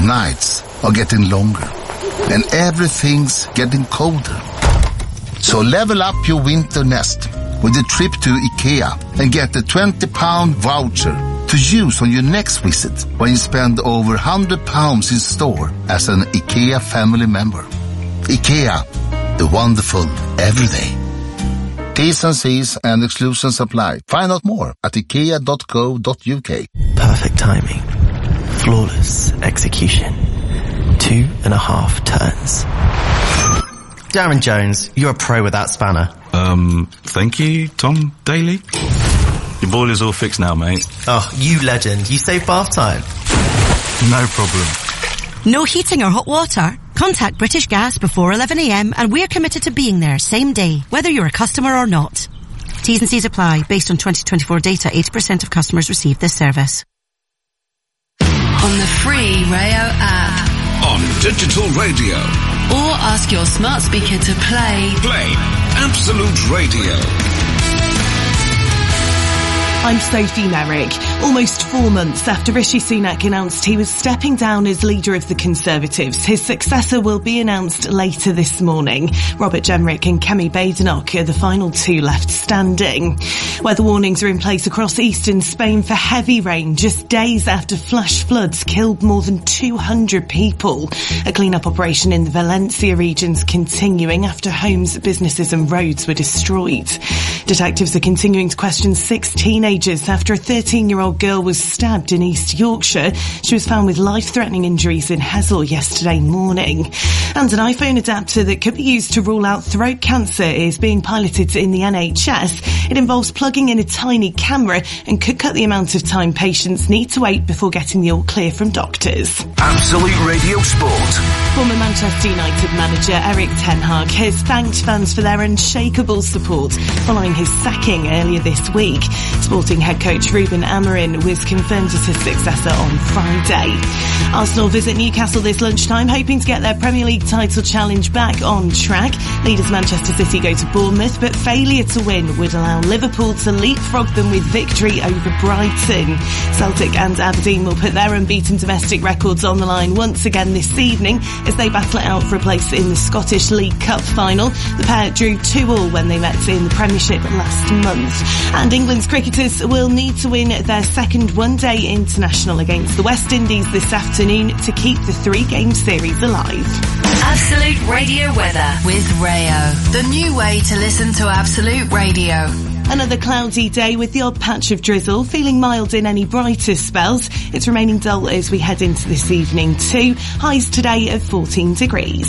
nights are getting longer, and everything's getting colder. So level up your winter nest with a trip to IKEA and get a £20 voucher to use on your next visit when you spend over £100 in store as an IKEA family member. IKEA, the wonderful everyday. T's and C's and exclusions apply. Find out more at ikea.co.uk. Perfect timing. Flawless execution. 2.5 turns. Darren Jones, you're a pro with that spanner. Thank you, Tom Daly. Your boiler's all fixed now, mate. Oh, you legend. You save bath time. No problem. No heating or hot water? Contact British Gas before 11 a.m. and we're committed to being there same day, whether you're a customer or not. T's and C's apply. Based on 2024 data, 80% of customers receive this service. On the free Rayo app. On digital radio. Or ask your smart speaker to play Absolute Radio. I'm Sophie Merrick. Almost 4 months after Rishi Sunak announced he was stepping down as leader of the Conservatives, his successor will be announced later this morning. Robert Jenrick and Kemi Badenoch are the final two left standing. Weather warnings are in place across eastern Spain for heavy rain just days after flash floods killed more than 200 people. A clean-up operation in the Valencia region's continuing after homes, businesses and roads were destroyed. Detectives are continuing to question 6 teenagers after a 13-year-old girl was stabbed in East Yorkshire. She was found with life-threatening injuries in Hesel yesterday morning. And an iPhone adapter that could be used to rule out throat cancer is being piloted in the NHS. It involves plugging in a tiny camera and could cut the amount of time patients need to wait before getting the all-clear from doctors. Absolute Radio Sport. Former Manchester United manager Erik ten Hag has thanked fans for their unshakable support following his sacking earlier this week. Sporting head coach Ruben Amorim was confirmed as his successor on Friday. Arsenal visit Newcastle this lunchtime, hoping to get their Premier League title challenge back on track. Leaders Manchester City go to Bournemouth, but failure to win would allow Liverpool to leapfrog them with victory over Brighton. Celtic and Aberdeen will put their unbeaten domestic records on the line once again this evening as they battle it out for a place in the Scottish League Cup final. The pair drew 2-2 when they met in the Premiership last month. And England's cricketers will need to win their second one-day international against the West Indies this afternoon to keep the 3-game series alive. Absolute Radio weather with Rayo. The new way to listen to Absolute Radio. Another cloudy day with the odd patch of drizzle, feeling mild in any brighter spells. It's remaining dull as we head into this evening too. Highs today of 14 degrees.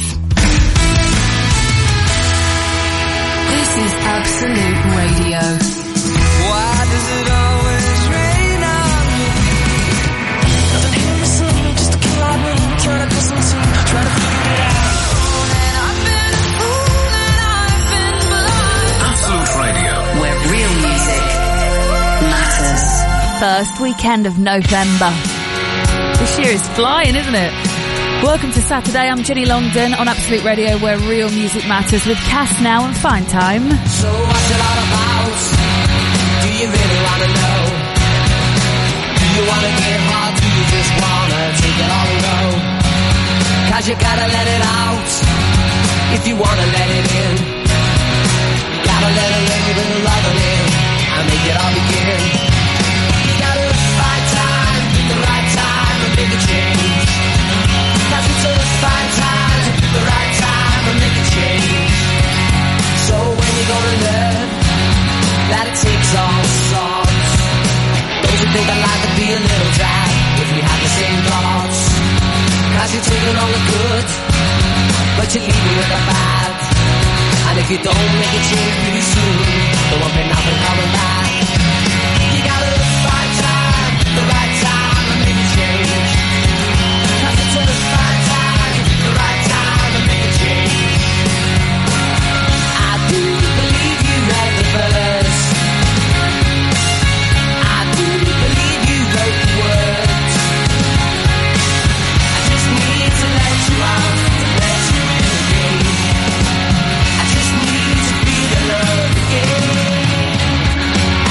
This is Absolute Radio. Why does it always rain on me? Nothing here is something just to kill our mood. Trying to do something, trying to figure it out. And I've been a fool and I've been blind. Absolute Radio. Where real music matters. First weekend of November. This year is flying, isn't it? Welcome to Saturday. I'm Jenny Longdon on Absolute Radio, where real music matters, with Cass Now and Fine Time. So what's it all about? Do you really want to know? Do you want to get hard? Do you just want to take it all and go? Cause you gotta let it out if you want to let it in. Gotta let it in with the love in and make it all begin. You gotta find time, pick the right time and make a change. Cause it's a fine time to pick the right time and make a change. So when you're gonna learn that it takes all sorts, those who think that life would be a little dry if we had the same thoughts. Cause you're taking all the good, but you're leaving with the bad. And if you don't make a change pretty soon, there won't be nothing coming back. You gotta find time, the right time and make a change. Cause it's a fine time, the right time and make a change. I do believe you read the verse. I do believe you wrote the words. I just need to let you out, to let you in again. I just need to be the love again.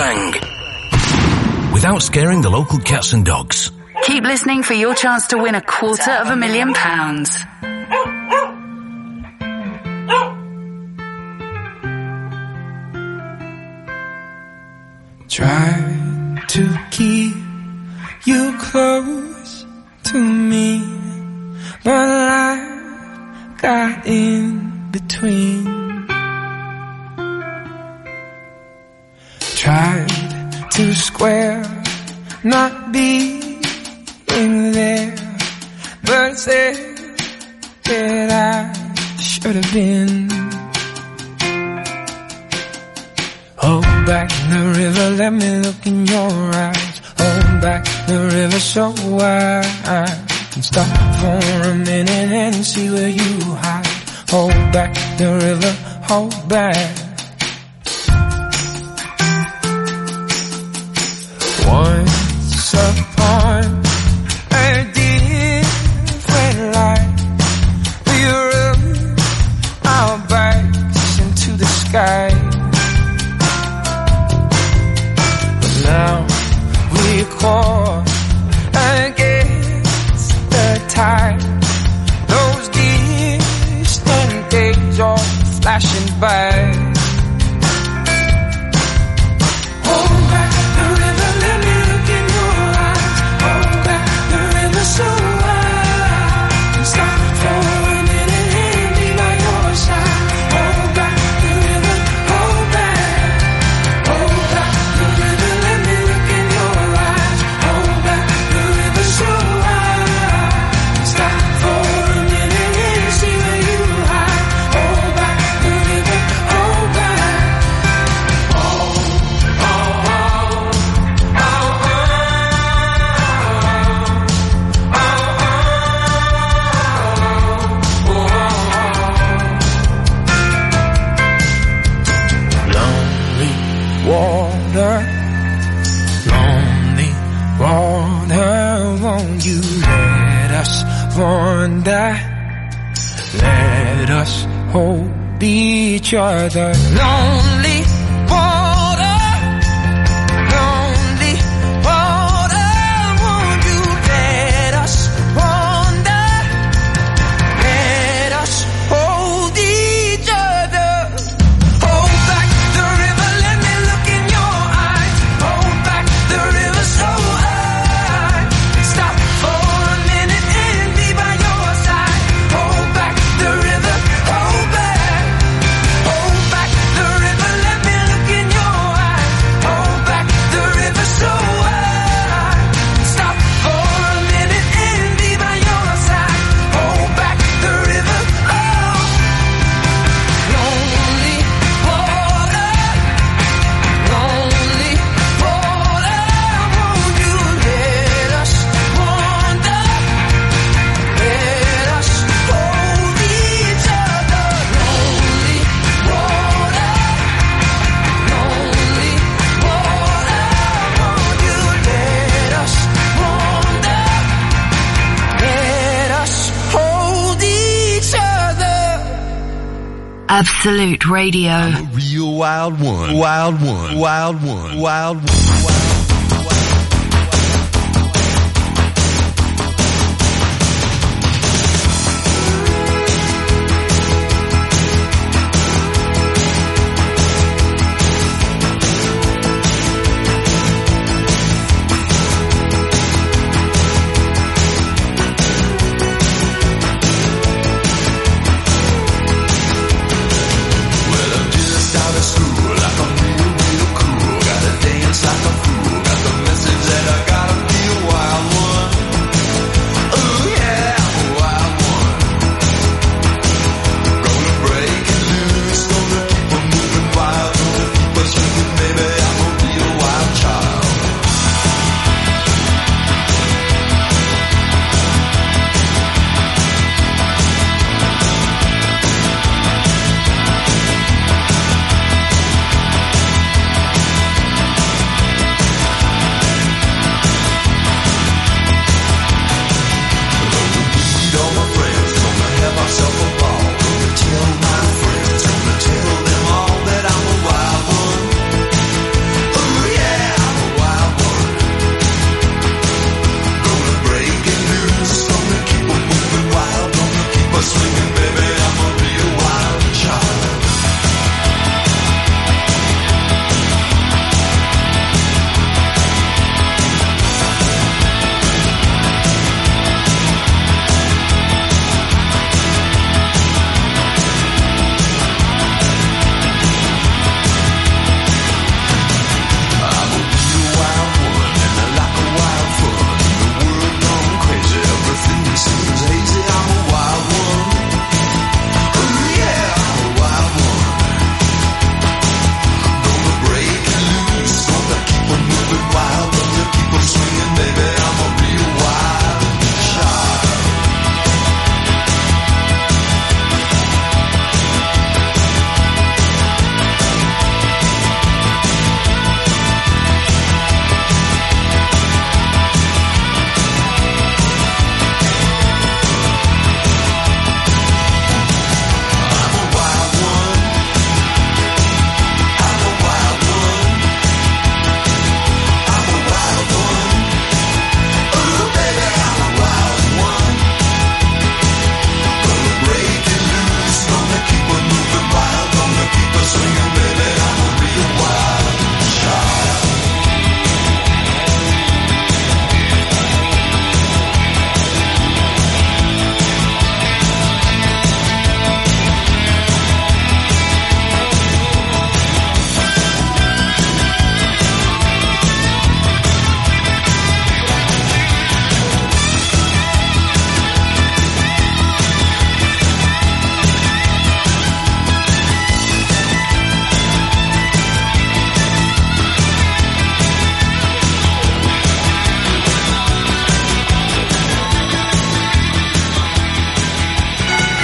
bang. Without scaring the local cats and dogs. Keep listening for your chance to win £250,000. Try to keep you close to me, but life got in between. Tried to square, not being there, but said that I should have been. Hold back the river, let me look in your eyes. Hold back the river so I can stop for a minute and see where you hide. Hold back the river, hold back. Once upon a different life, we rubbed our backs into the sky. Now we caught against the tide. Those distant days are flashing by. Hold back the river, let me look in your eyes. Hold back the river so I can stop for a minute and be by your side. Hold back the river, hold back. Hold back the river, let me look in your eyes. Hold back the river so I can stop for a minute and see where you hide. Hold back the river, hold back. Lonely water, won't you let us wander? Let us hold each other. Lonely water, won't you let us wander? Let us hold each other. Hold back the river, let me look in your eyes. Hold back the river so I can stop for a minute and be by your side. Hold back the river, hold back. Hold back the river, let me look in your eyes. Hold back the river so I can stop for a minute and be by your side. Hold back the river, oh. Lonely water, won't you let us wander? Let us hold each other. Lonely water, won't you let us wander? Let us hold each other. Absolute Radio. Real wild one. Wild one. Wild one. Wild one. Well, I'm just out of school, like I'm real, real cool. Gotta dance like a fool.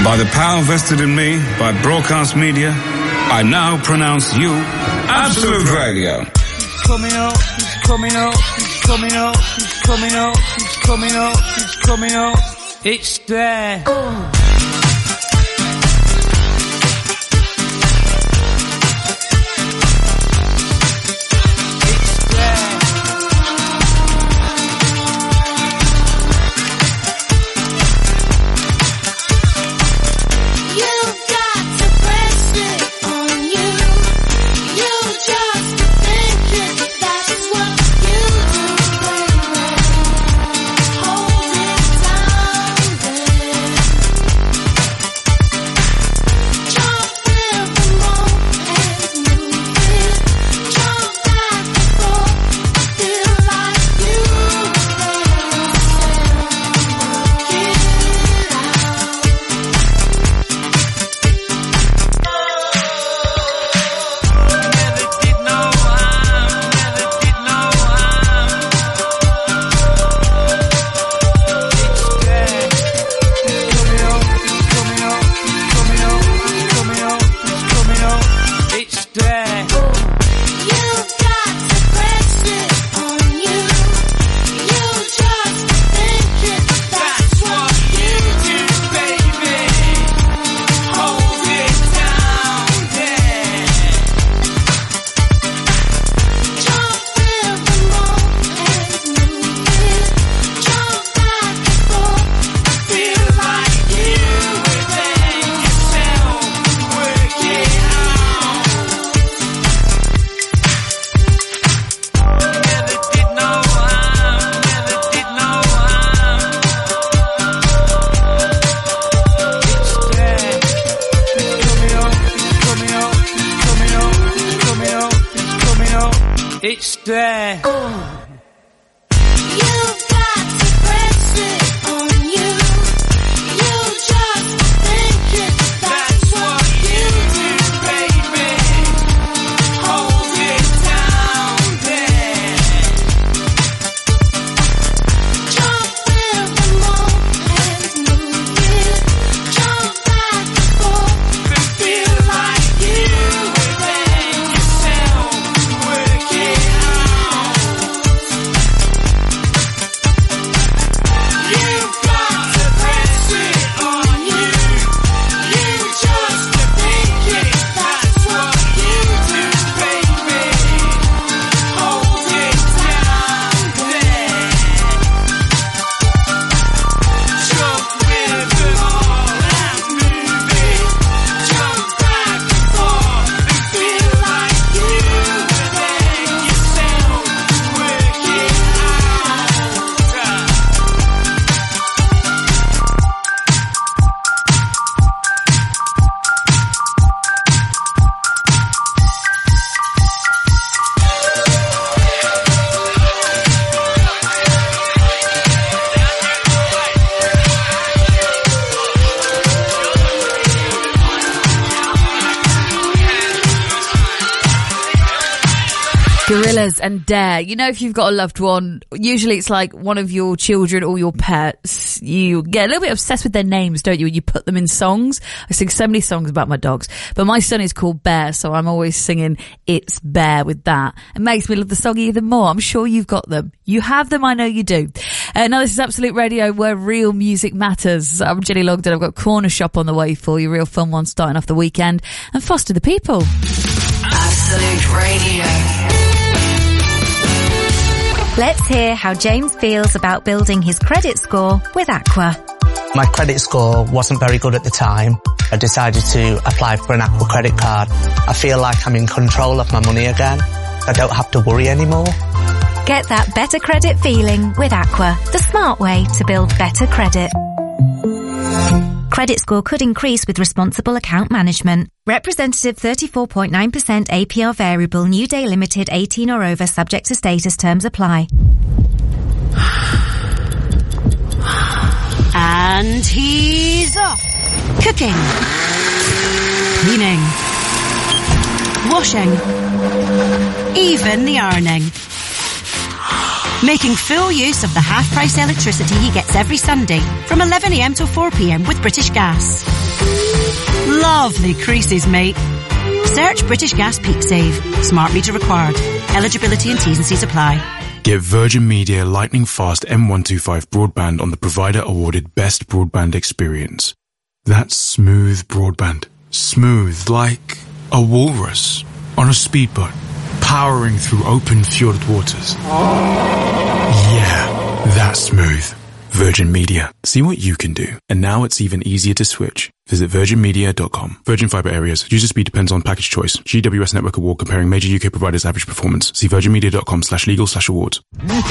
By the power vested in me by broadcast media, I now pronounce you Absolute Radio. It's coming up, it's coming up, it's coming up, it's coming up, it's coming up, it's coming up. It's there. It's there. Gorillaz and Dare. You know, if you've got a loved one, usually it's like one of your children or your pets, you get a little bit obsessed with their names, don't you? You put them in songs. I sing so many songs about my dogs, but my son is called Bear, so I'm always singing It's Bear with that. It makes me love the song even more. I'm sure you've got them. You have them, I know you do. Now this is Absolute Radio, where real music matters. I'm Jenny Longden. I've got Corner Shop on the way for you, real fun one starting off the weekend, and Foster the People. Absolute Radio. Let's hear how James feels about building his credit score with Aqua. My credit score wasn't very good at the time. I decided to apply for an Aqua credit card. I feel like I'm in control of my money again. I don't have to worry anymore. Get that better credit feeling with Aqua, the smart way to build better credit. Credit score could increase with responsible account management. Representative 34.9% APR variable, new day limited, 18 or over, subject to status, terms apply. And he's off. Cooking. Cleaning. Washing. Even the ironing. making full use of the half-price electricity he gets every Sunday from 11am till 4pm with British Gas. Lovely creases, mate. Search British Gas Peak Save. Smart meter required. Eligibility and T's and C's apply. Get Virgin Media lightning fast M125 broadband on the provider awarded Best Broadband Experience. That's smooth broadband. Smooth like a walrus on a speedboat, powering through open fjord waters. Yeah, that's smooth. Virgin Media. See what you can do. And now it's even easier to switch. Visit virginmedia.com. Virgin Fibre areas. User speed depends on package choice. GWS Network Award comparing major UK providers' average performance. See virginmedia.com/legal/awards.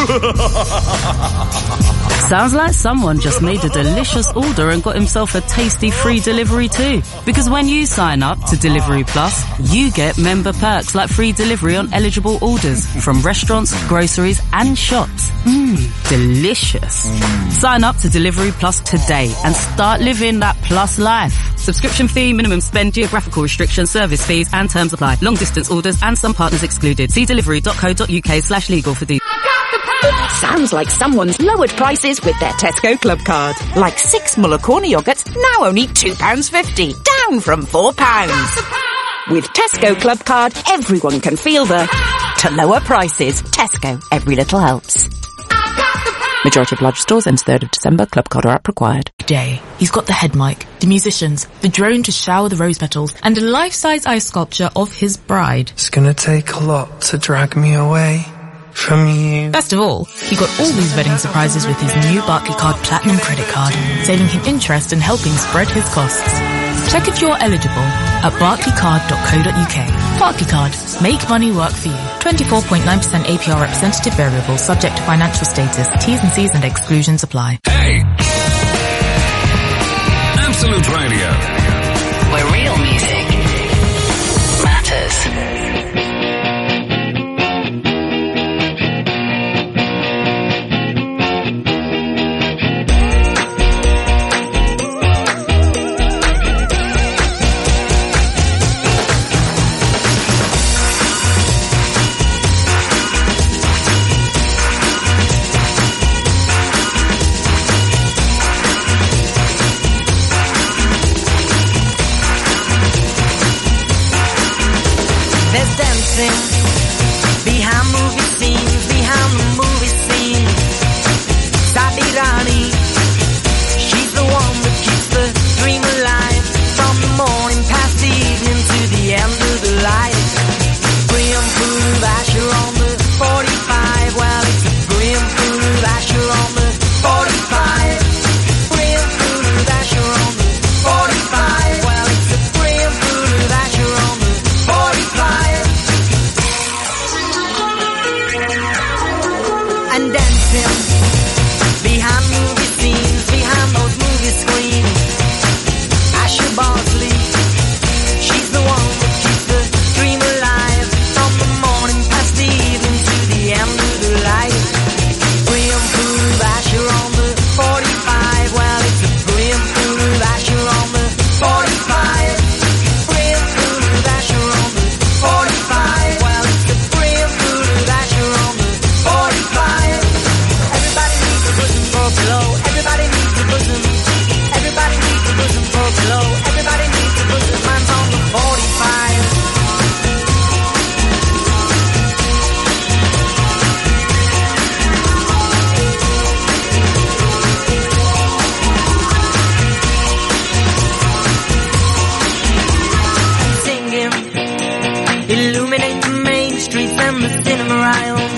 Sounds like someone just made a delicious order and got himself a tasty free delivery too. Because when you sign up to Delivery Plus, you get member perks like free delivery on eligible orders from restaurants, groceries and shops. Delicious. Sign up to Delivery Plus today and start living that plus life. Subscription fee, minimum spend, geographical restrictions, service fees and terms apply. Long distance orders and some partners excluded. See delivery.co.uk/legal for details. Sounds like someone's lowered prices with their Tesco Club Card. Like 6 Muller Corner yogurts, now only £2.50, down from £4. With Tesco Club Card, everyone can feel the to lower prices. Tesco, every little helps. Majority of large stores ends 3rd of December. Club Card or app required. Day. He's got the head mic, the musicians, the drone to shower the rose petals, and a life-size ice sculpture of his bride. It's gonna take a lot to drag me away from you. Best of all, he got all these wedding surprises with his new Barclaycard Platinum credit card, saving him interest and helping spread his costs. Check if you're eligible at barclaycard.co.uk. Barclaycard. Make money work for you. 24.9% APR representative variable subject to financial status. T's and C's and exclusions apply. Hey! Absolute Radio. Where real music matters. Behind movie scenes, behind the movie scene. Sati Rani, she's the one that keeps the dream alive. From the morning past the evening to the end of the light. Grim food Asher on the 45. Well, it's a grim food Asher on the 45. Grim food Asher on the 45. Well, it's a grim food Asher on the 45. And dancing behind movie scenes, behind those movie screens. Asher Bosley, she's the one that keeps the dream alive. From the morning past the evening to the end of the light. Grim food Asher on the 45. Well, it's a grim food Asher on the 45. Grim food Asher on the 45. Well, it's a grim food Asher on the 45. Everybody needs a bosom for a pillow. Everybody needs a bosom. Everybody needs a bosom for a pillow. Everybody needs a bosom. Mine's on the 45. And singing, illuminate the main streets and the cinema aisles.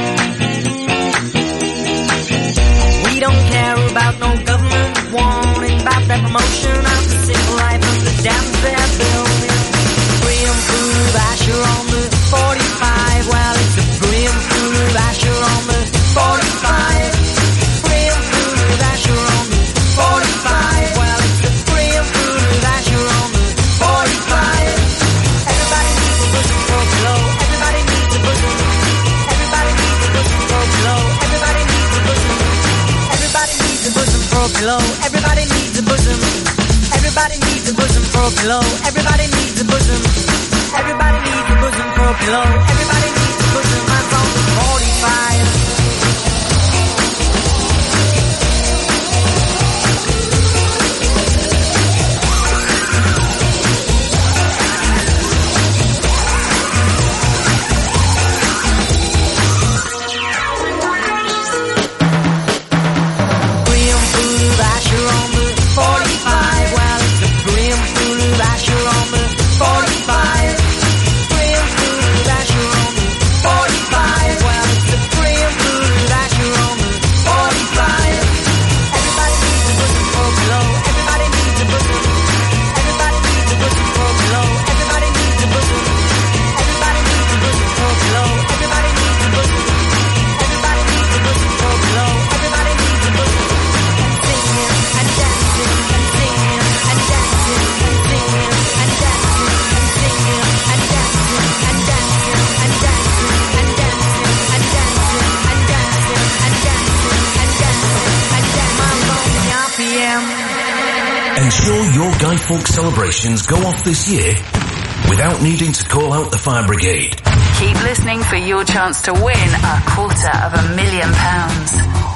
We don't care about no government warning about that promotion of the simple life of the dams they're building. Grim food Asher on the 45. Well, it's a grim food Asher on the 45. Grim food Asher on the 45. Well, it's a grim food Asher on the 45. Everybody needs a bosom for a pillow. Everybody needs a bosom. Everybody needs a bosom for a pillow. Everybody needs a bosom. Everybody needs a bosom for a pillow. Everybody needs a bosom. Everybody needs a bosom for a pillow. Everybody needs a bosom. Everybody needs a bosom for a pillow. Everybody needs a bosom. Mine's on the 45. a.m. Ensure your Guy Fawkes celebrations go off this year without needing to call out the fire brigade. Keep listening for your chance to win £250,000.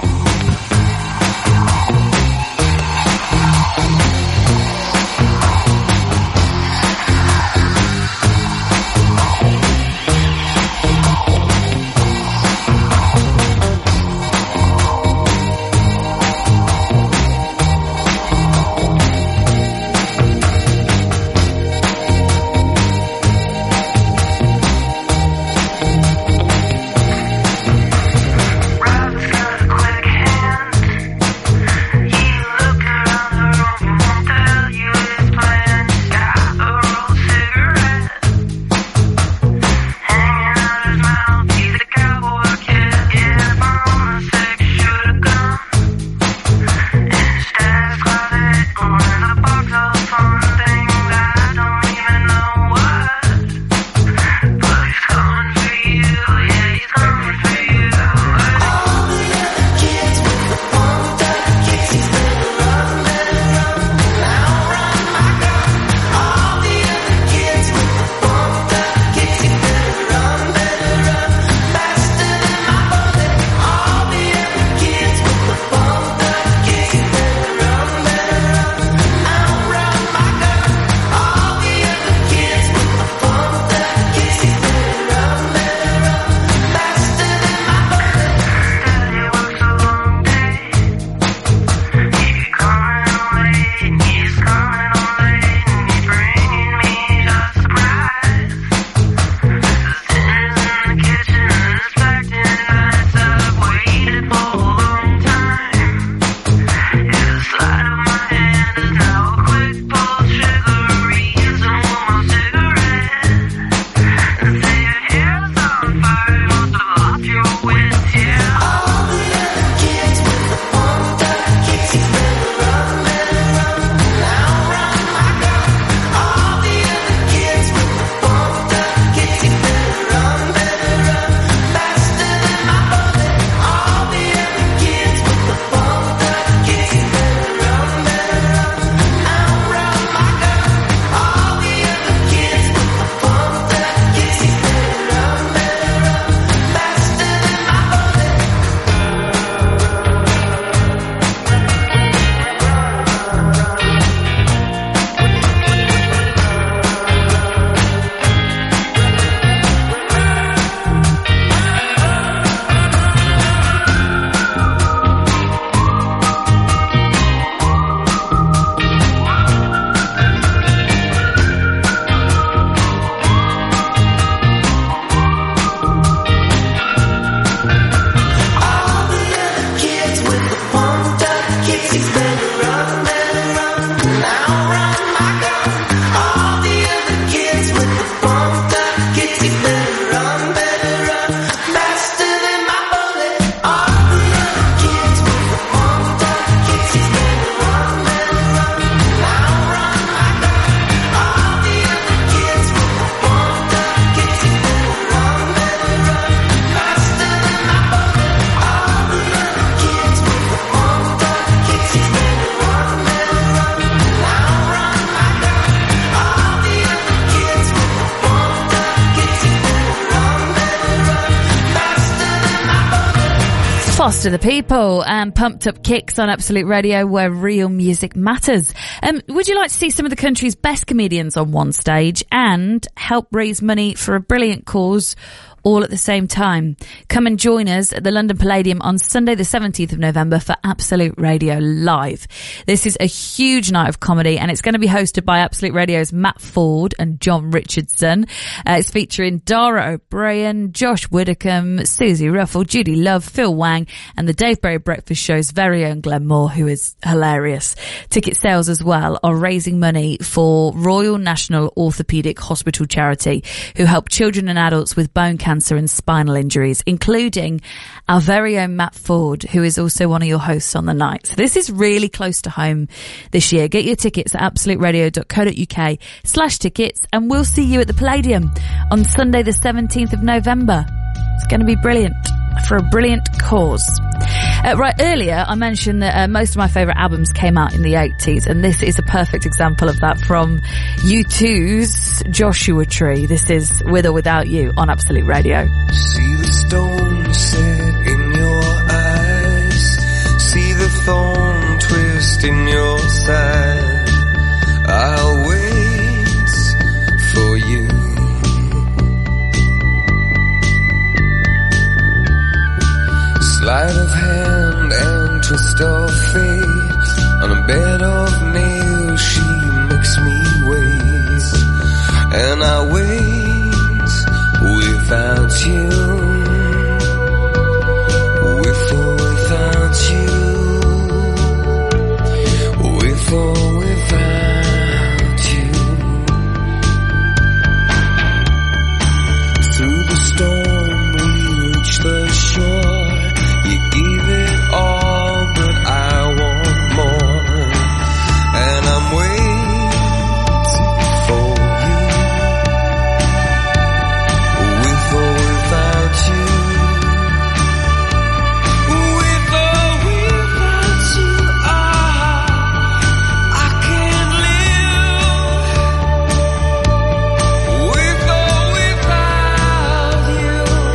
Foster the People and Pumped Up Kicks on Absolute Radio, where real music matters. Would you like to see some of the country's best comedians on one stage and help raise money for a brilliant cause all at the same time? Come and join us at the London Palladium on Sunday the 17th of November for Absolute Radio Live. This is a huge night of comedy and it's going to be hosted by Absolute Radio's Matt Ford and John Richardson. It's featuring Dara O'Brien, Josh Widdicombe, Susie Ruffle, Judy Love, Phil Wang and the Dave Berry Breakfast Show's very own Glenn Moore, who is hilarious. Ticket sales as well are raising money for Royal National Orthopaedic Hospital charity, who help children and adults with bone cancer and spinal injuries, including our very own Matt Ford, who is also one of your hosts on the night. So this is really close to home this year. Get your tickets at absoluteradio.co.uk/tickets and we'll see you at the Palladium on Sunday the 17th of November. It's going to be brilliant for a brilliant cause. Right, earlier I mentioned that most of my favourite albums came out in the 80s, and this is a perfect example of that from U2's Joshua Tree. This is With or Without You on Absolute Radio. See the stone set in your eyes, see the thorn twist in your side. I'll wait for you. Sleight of hand and twist of fate, on a bed of nails she makes me wait, and I wait without you, with or without you, with or without you. Through the storm we reach the shore. You give it all, but I want more, and I'm waiting for you, with or without you, with or without you. I can't live with or without you.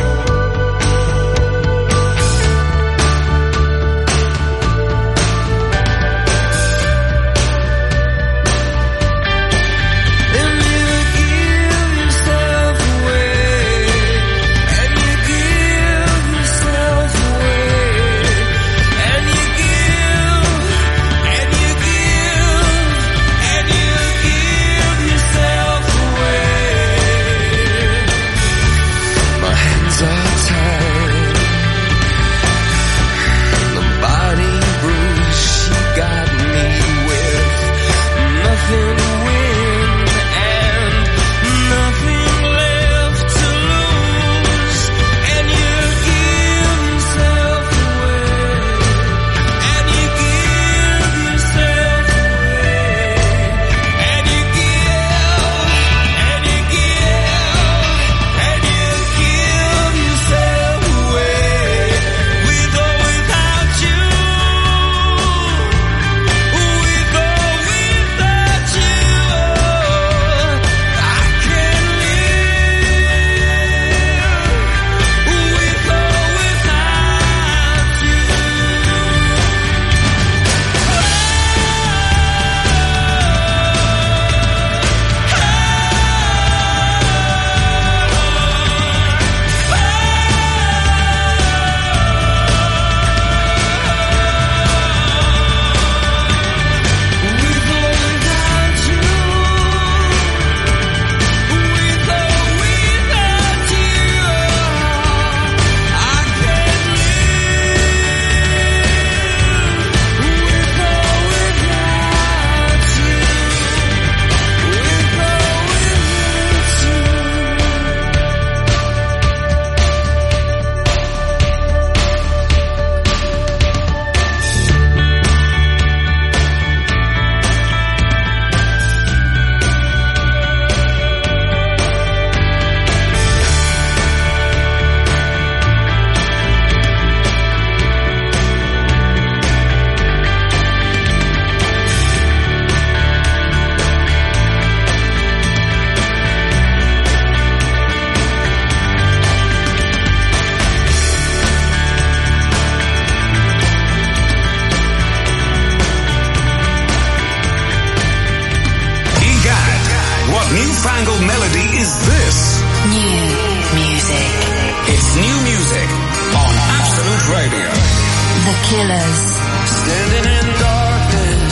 newfangled melody is this? New music. It's new music on Absolute Radio. The Killers. Standing in darkness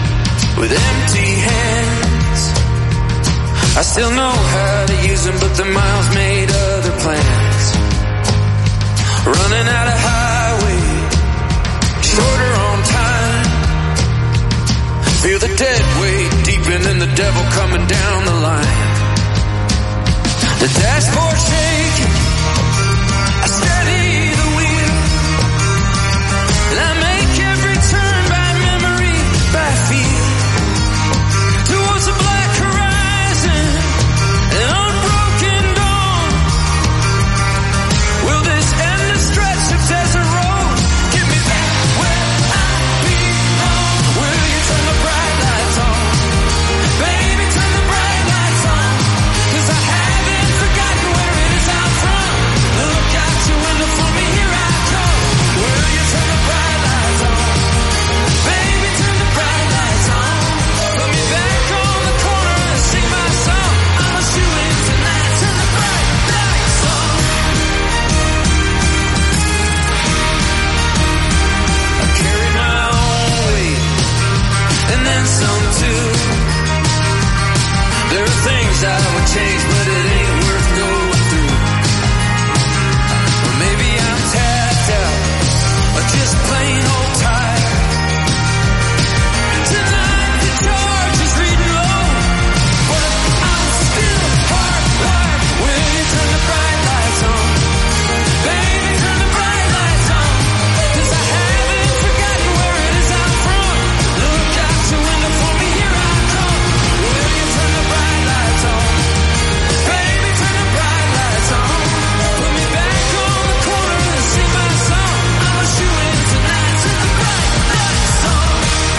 with empty hands. I still know how to use them, but the miles made other plans. Running out of highway, shorter on time. Feel the dead weight deepen and the devil coming down the line. The dashboard shaking, I steady the wheel, and I make every turn by memory, by feel, towards a black horizon, an unbroken dawn. and some too. There are things I would change, but it ain't worth going through. Or maybe I'm tapped out, or just plain old tired. Tonight the charge is reading low, but I'm still hardwired. When you turn the bright lights on, baby, turn the bright lights on. 'Cause I haven't forgotten where it is I'm from. Look out your window for me, here I come. When you turn the bright lights on, baby, turn the bright lights on. Put me back on the corner and sing my song. I'ma shoot in tonight to the bright lights on.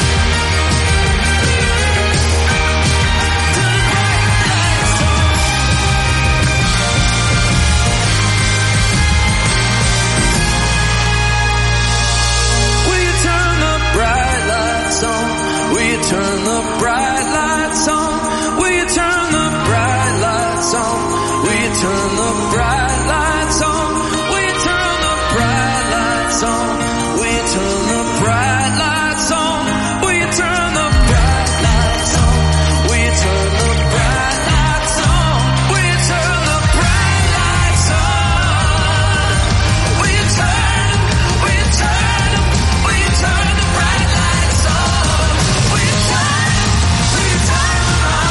Will you turn the bright lights on? Will you turn the bright lights on? Will you turn the bright lights on? Will you turn the bright lights on? Will you turn the bright lights on? Will you turn the bright lights on? Will you turn the bright lights on? Will you turn the bright lights on? Will you turn the bright lights on? Will you turn? Will you turn? Will you turn the bright lights on? Will you turn? Will you turn them on?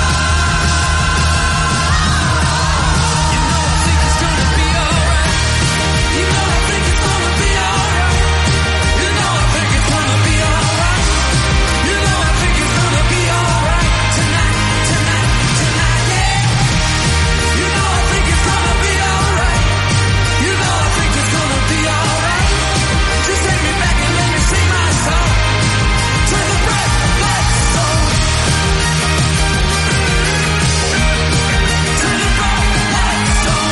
You know I think it's gonna be alright. You know I think it's gonna be alright. You know I think it's gonna be alright. You know I think it's gonna be alright. Tonight, tonight, tonight, yeah. You know I think it's gonna be alright. You know I think it's gonna be alright. Just take me back and let me sing my song. Turn the bright lights on. Turn the bright lights on.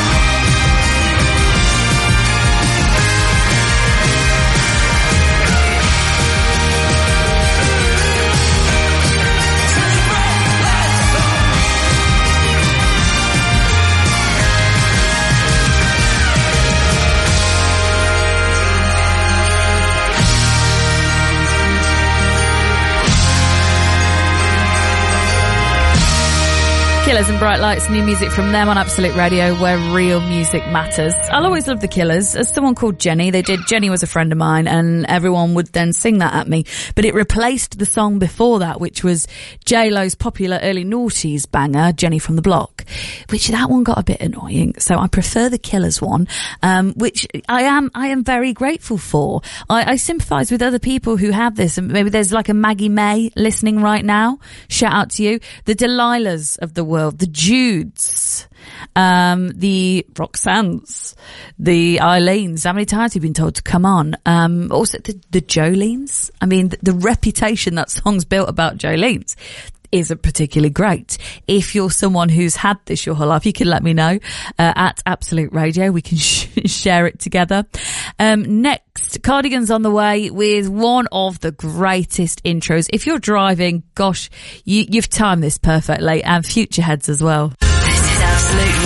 Killers and Bright Lights, new music from them on Absolute Radio, where real music matters. I'll always love the Killers. As someone called Jenny, Jenny was a friend of mine, and everyone would then sing that at me. But it replaced the song before that, which was J-Lo's popular early noughties banger, Jenny from the Block, which that one got a bit annoying. So I prefer the Killers one, which I am very grateful for. I sympathise with other people who have this, and maybe there's like a Maggie May listening right now. Shout out to you. The Delilahs of the world, the Judes, the Roxannes, the Eileens. How many times have you been told to come on? Also the Jolenes. I mean, the reputation that song's built about Jolenes isn't particularly great. If you're someone who's had this your whole life, you can let me know at Absolute Radio. We can share it together. Next, Cardigans on the way with one of the greatest intros. If you're driving, gosh, you've timed this perfectly, and future heads as well. This is Absolute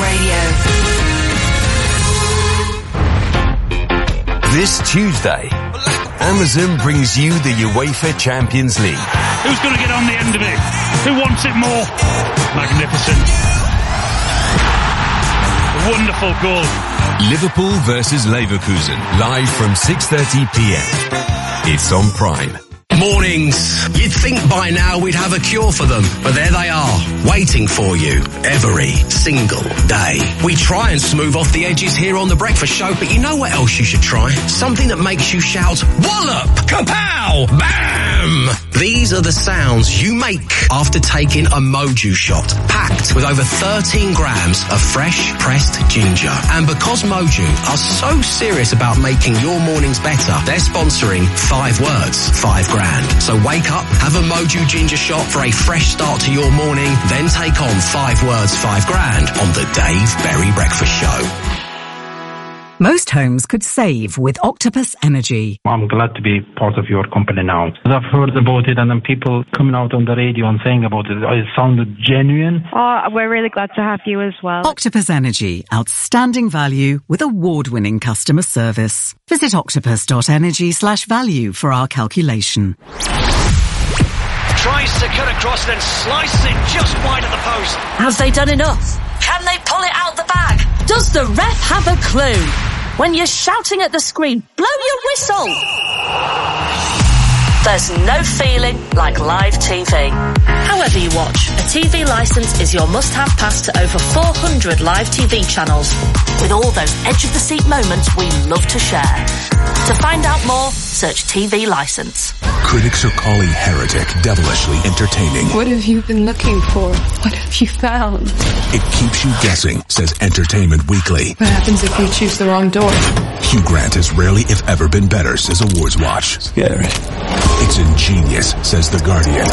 Radio. This Tuesday, Amazon brings you the UEFA Champions League. Who's going to get on the end of it? Who wants it more? Magnificent. Wonderful goal. Liverpool versus Leverkusen, live from 6:30 p.m. It's on Prime. Mornings. You'd think by now we'd have a cure for them, but there they are, waiting for you every single day. We try and smooth off the edges here on The Breakfast Show, but you know what else you should try? Something that makes you shout, wallop, kapow, bam! These are the sounds you make after taking a Moju shot, packed with over 13 grams of fresh pressed ginger. And because Moju are so serious about making your mornings better, they're sponsoring 5 words, 5 grand. So wake up, have a Moju ginger shot for a fresh start to your morning, then take on 5 words, 5 grand on the Dave Berry Breakfast Show. Most homes could save with Octopus Energy. I'm glad to be part of your company now. I've heard about it, and then people coming out on the radio and saying about it. It sounded genuine. Oh, we're really glad to have you as well. Octopus Energy. Outstanding value with award-winning customer service. Visit octopus.energy/value for our calculation. Tries to cut across and then slices it just wide of the post. Have they done enough? Can they pull it out the bag? Does the ref have a clue? When you're shouting at the screen, blow your whistle! There's no feeling like live TV. However you watch, a TV licence is your must-have pass to over 400 live TV channels, with all those edge-of-the-seat moments we love to share. To find out more, search TV licence. Critics are calling Heretic devilishly entertaining. What have you been looking for? What have you found? It keeps you guessing, says Entertainment Weekly. What happens if you choose the wrong door? Hugh Grant has rarely, if ever, been better, says Awards Watch. Scary. It's ingenious, says The Guardian.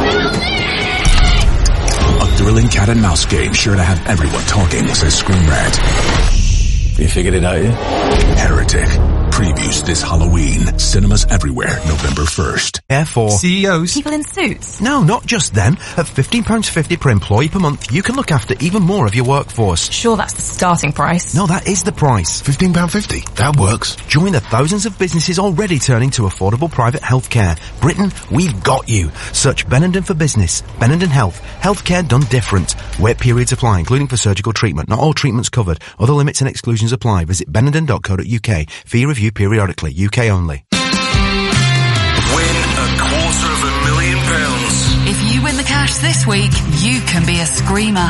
A thrilling cat and mouse game sure to have everyone talking, says Screen Rant. You figured it out yet? Heretic. Previews this Halloween. Cinemas everywhere, November 1st. Therefore, CEOs. People in suits. No, not just them. At £15.50 per employee per month, you can look after even more of your workforce. Sure, that's the starting price. No, that is the price. £15.50. That works. Join the thousands of businesses already turning to affordable private healthcare. Britain, we've got you. Search Benenden for business. Benenden Health. Healthcare done different. Wait periods apply, including for surgical treatment. Not all treatments covered. Other limits and exclusions apply. Visit benenden.co.uk. Fee review periodically. UK only. Win £250,000. If you win the cash this week, you can be a screamer.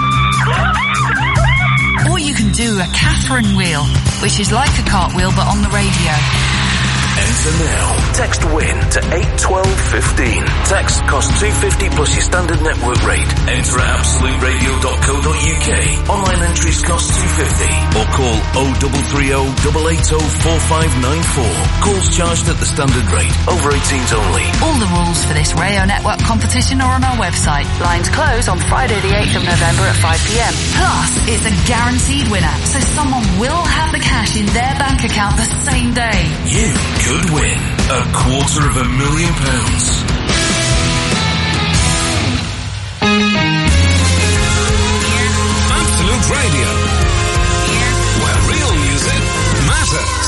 Or you can do a Catherine wheel, which is like a cartwheel but on the radio. Enter now. Text WIN to 81215. Text costs $2.50 plus your standard network rate. Enter at absoluteradio.co.uk. Online entries cost $2.50. Or call 0330 880 4594. Calls charged at the standard rate. Over 18s only. All the rules for this Rayo Network competition are on our website. Lines close on Friday the 8th of November at 5 p.m. Plus, it's a guaranteed winner, so someone will have the cash in their bank account the same day. You could win £250,000. Absolute Radio, where real music matters.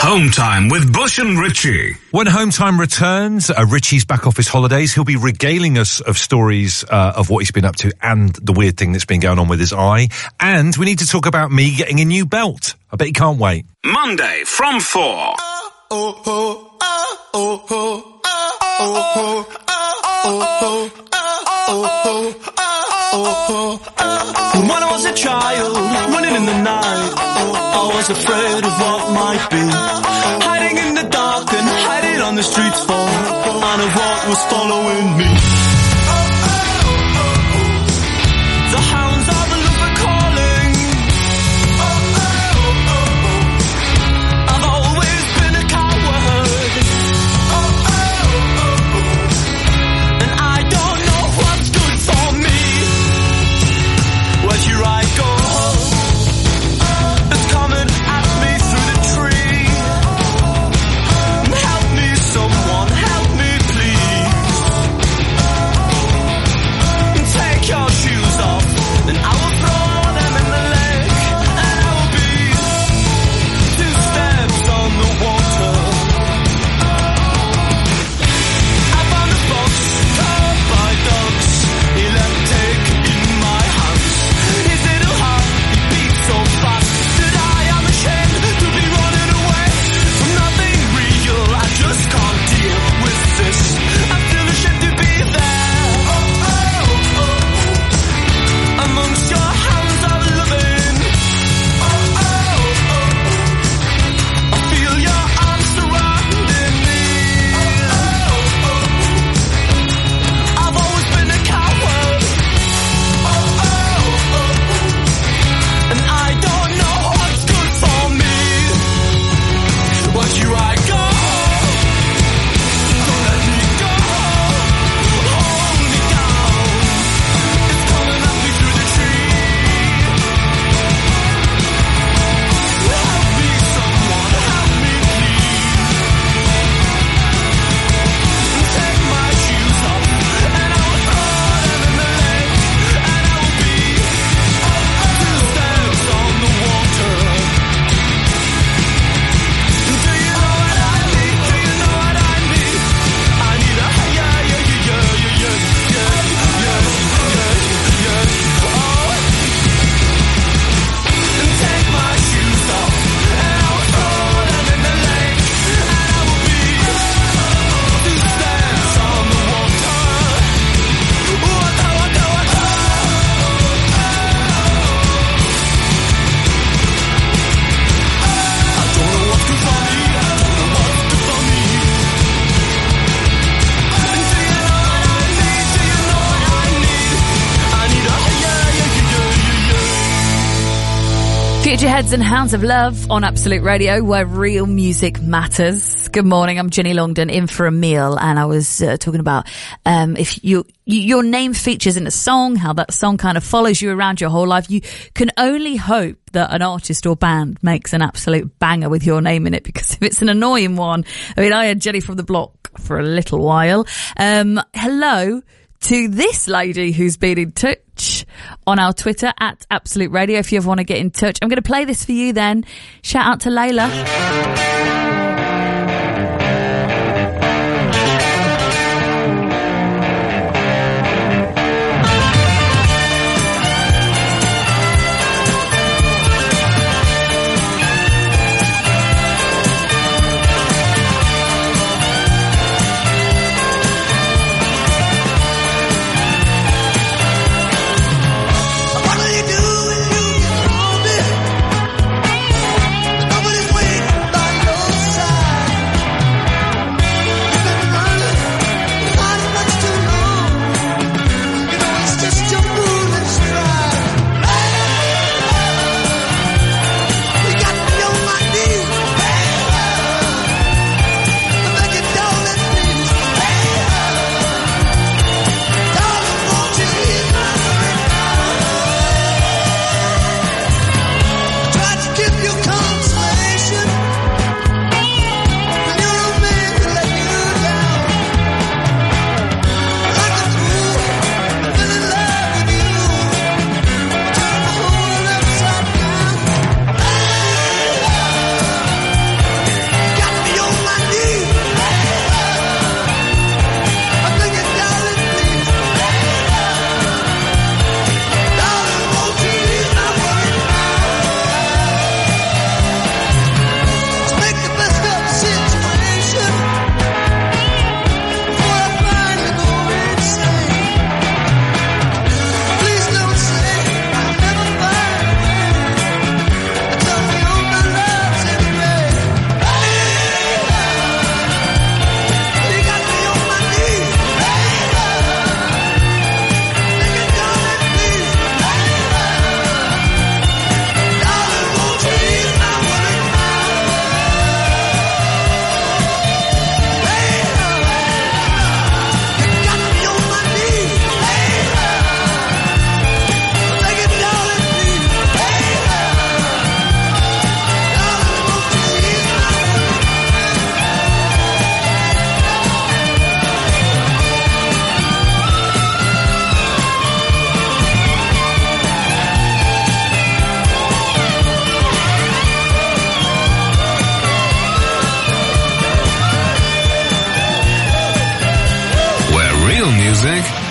Home Time with Bush and Richie. When Home Time returns, Richie's back off his holidays. He'll be regaling us of stories of what he's been up to and the weird thing that's been going on with his eye. And we need to talk about me getting a new belt. I bet you can't wait. Monday from 4. When I was a child, running in the night, I was afraid of what might be. Hiding in the dark and hiding on the streets for and of what was following me. The hounds of the love are calling. I've always been a coward, and I don't know what's good for me. Where should I go? It's coming at me through the tree. Help me, someone, help me, please. Take your shoes off, and I will throw them in the lake, and I will be 2 steps on the water. I found a box covered by dogs. He let me take in my hands. His little heart, he beat so fast that I am ashamed to be running away from nothing real. I just can't deal with this. I feel ashamed to be there. Amongst your hands of loving. I feel your arms surrounding me. I've always been a coward, and I don't know what's good for me. Where should I go? Don't let me go. Hold me down. It's coming at me through the tree. Help me, someone, help me, please. Take my shoes off, and I will throw them in the lake, and I will be 2 steps on the water. Do you know what I need? Do you know what I need? I need a and take my shoes off, and I will throw them in the lake, and I will be 2 steps on the water. I don't know what's good for me. I don't know what's good for me. And do you know what I need? Do you know what I need? I need a Futureheads and Hounds of Love on Absolute Radio, where real music matters. Good morning, I'm Ginny Longden, in for a meal, and I was talking about if your name features in a song, how that song kind of follows you around your whole life. You can only hope that an artist or band makes an absolute banger with your name in it, because if it's an annoying one, I mean, I had Jenny from the Block for a little while. Hello to this lady who's been in touch on our Twitter at Absolute Radio. If you ever want to get in touch, I'm going to play this for you then. Shout out to Layla. What do you do when you hold it? Nobody's waiting.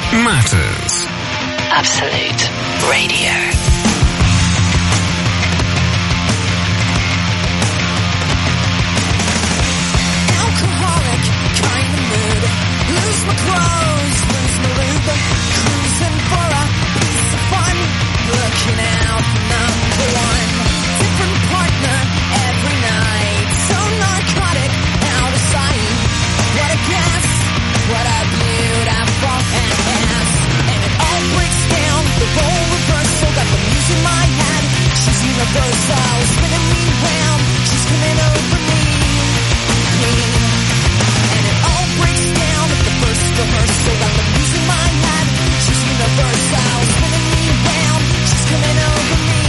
matters. Absolute Radio. Alcoholic kind of mood. Lose my clothes, lose my lube. Cruising for a piece of fun. Looking out for number one. Different partner every night. So narcotic, out of sight. What a guess, what a beautiful ass. And it all breaks down, the role reversal. Got the muse in my head. She's universal, spinning me round. She's coming over me. And it all breaks down at the first rehearsal. Got the muse in my head. She's universal, spinning me round. She's coming over me.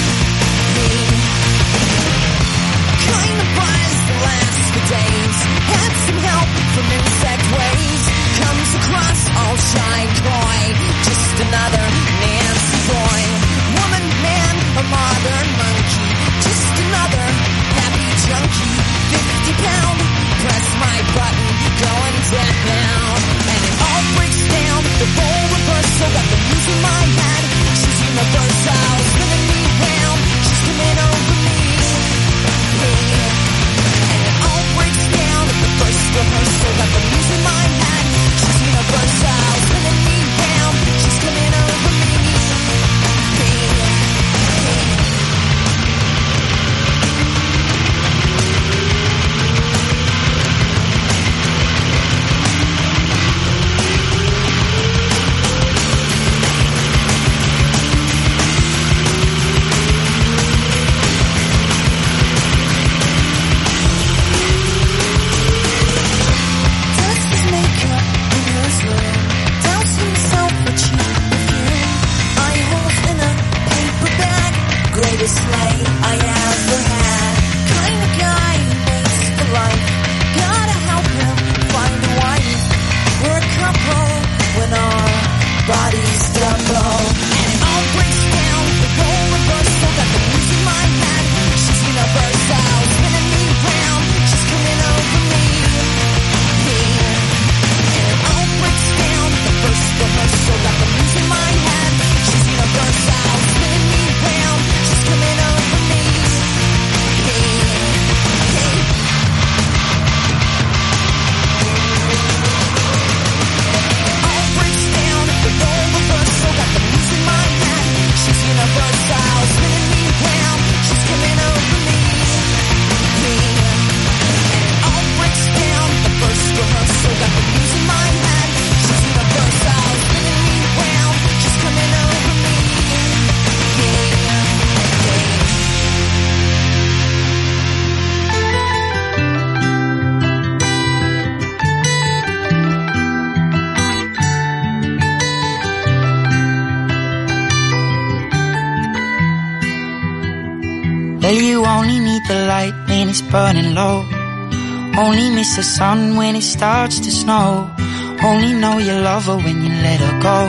Kind of buzz that lasts for days. Had some help from insect ways. Comes across all shy coy. Just another Nancy boy. Woman, man, a modern monkey. Just another happy junkie. 50-pound, press my button, going down. And it all breaks down, the role reversal. Got the muse in my head. She's universal, spinning me round. She's coming over me. And it all breaks down at the first rehearsal. Got the muse in my head. She's universal, spinning me round. She's coming over me. Well, you only need the light when it's burning low. Only miss the sun when it starts to snow. Only know you love her when you let her go.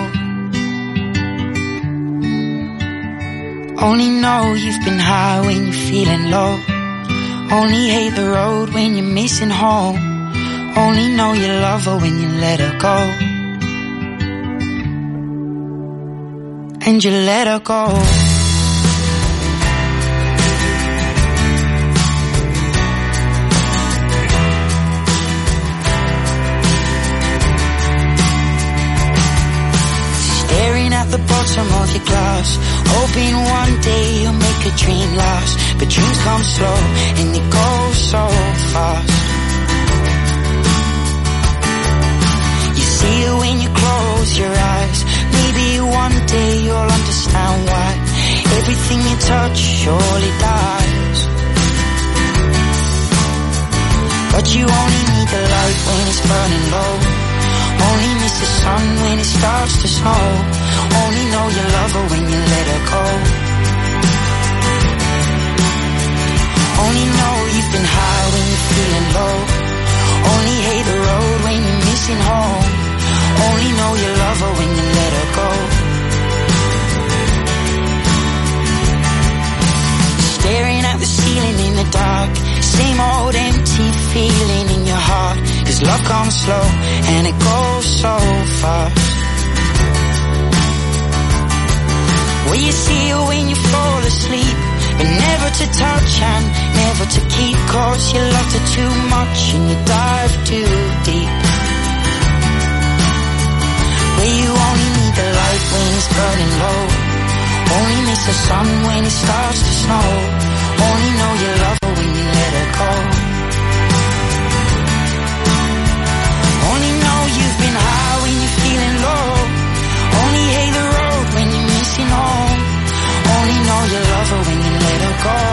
Only know you've been high when you're feeling low. Only hate the road when you're missing home. Only know you love her when you let her go. And you let her go. The bottom of your glass, hoping one day you'll make a dream last. But dreams come slow and they go so fast. You see it when you close your eyes. Maybe one day you'll understand why everything you touch surely dies. But you only need the light when it's burning low. Only miss the sun when it starts to snow. Only know you love her when you let her go. Only know you've been high when you're feeling low. Only hate the road when you're missing home. Only know you love her when you let her go. Staring at the ceiling in the dark. Same old empty feeling in your heart. 'Cause love comes slow and it goes so fast. Will you see her when you fall asleep? But never to touch and never to keep, 'cause you loved her too much and you dive too deep. Where you only need the light when it's burning low, only miss the sun when it starts to snow, only know you love her when you let her go. Only know you've been high when you're feeling low, only hate the road when you're missing home, only know you love her when you let her go.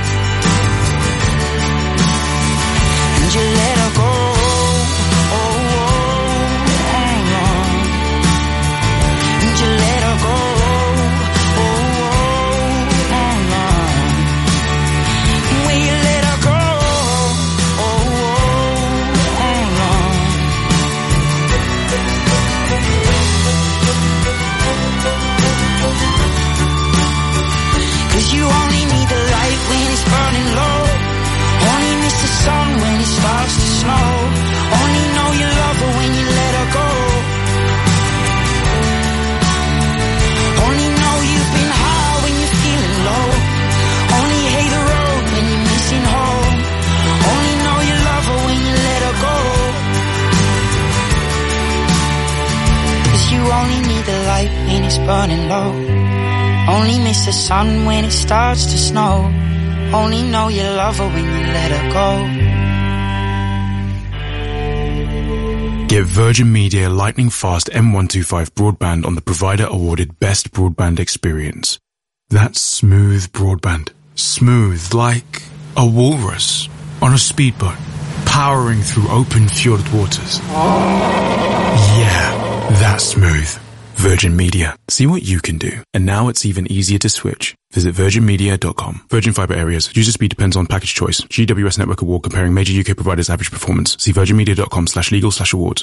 And you let her go. Oh, oh, oh. And you let her go. Oh, oh, oh. When you let her go. Oh, oh, oh. 'Cause you only need the light when it's burning low, only miss the sun when it starts to snow, only know you love her when you let her go. Only know you've been high when you're feeling low, only hate the road when you're missing home, only know you love her when you let her go. 'Cause you only need the light when it's burning low, only miss the sun when it starts to snow, only know you love her when you let her go. Get Virgin Media lightning fast M125 broadband on the provider awarded best broadband experience. That's smooth broadband. Smooth like a walrus on a speedboat, powering through open fjord waters. Yeah, that's smooth. Virgin Media. See what you can do. And now it's even easier to switch. Visit virginmedia.com. Virgin Fibre areas. User speed depends on package choice. GWS Network Award comparing major UK providers' average performance. See virginmedia.com/legal/awards.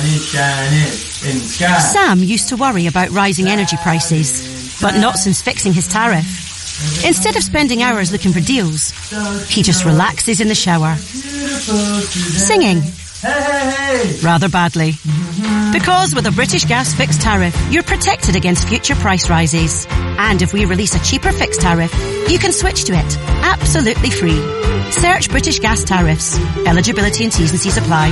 Sam used to worry about rising energy prices, but not since fixing his tariff. Instead of spending hours looking for deals, he just relaxes in the shower, singing. Rather badly. Because with a British Gas fixed tariff, you're protected against future price rises. And if we release a cheaper fixed tariff, you can switch to it. Absolutely free. Search British Gas tariffs. Eligibility and T's and C's apply.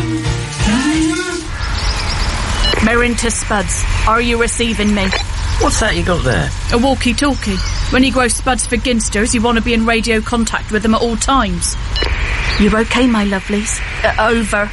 Merinta Spuds, are you receiving me? What's that you got there? A walkie-talkie. When you grow spuds for ginsters, you want to be in radio contact with them at all times. You okay, my lovelies? Over.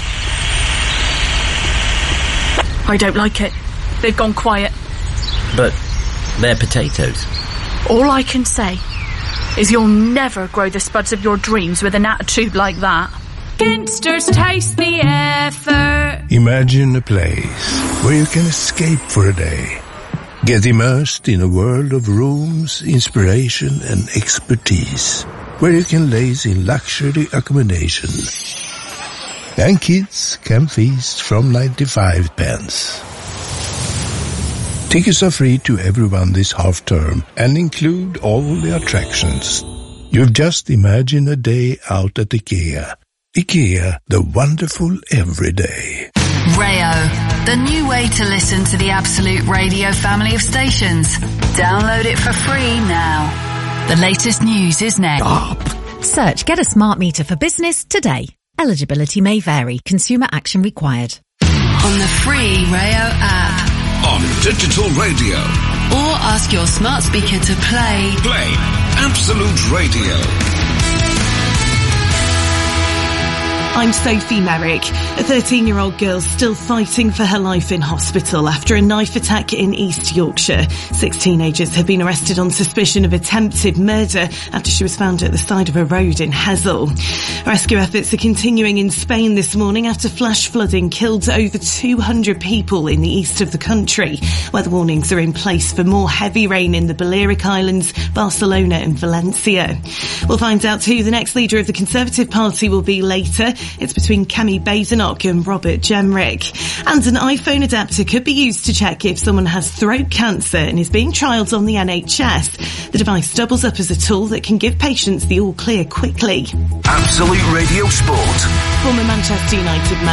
I don't like it. They've gone quiet. But they're potatoes. All I can say is you'll never grow the spuds of your dreams with an attitude like that. Ginsters, taste the effort. Imagine a place where you can escape for a day. Get immersed in a world of rooms, inspiration and expertise. Where you can laze in luxury accommodation. And kids can feast from 95 pence. Tickets are free to everyone this half-term and include all the attractions. You've just imagined a day out at IKEA. IKEA, the wonderful everyday. Rayo, the new way to listen to the Absolute Radio family of stations. Download it for free now. The latest news is next. Search Get a Smart Meter for Business today. Eligibility may vary. Consumer action required. On the free Rayo app. On digital radio. Or ask your smart speaker to play Absolute Radio. I'm Sophie Merrick. A 13-year-old girl still fighting for her life in hospital after a knife attack in East Yorkshire. 6 teenagers have been arrested on suspicion of attempted murder after she was found at the side of a road in Hesel. Rescue efforts are continuing in Spain this morning after flash flooding killed over 200 people in the east of the country. Weather warnings are in place for more heavy rain in the Balearic Islands, Barcelona and Valencia. We'll find out who the next leader of the Conservative Party will be later. It's between Kemi Badenoch and Robert Jenrick. And an iPhone adapter could be used to check if someone has throat cancer and is being trialled on the NHS. The device doubles up as a tool that can give patients the all clear quickly. Absolute Radio Sport. Former Manchester United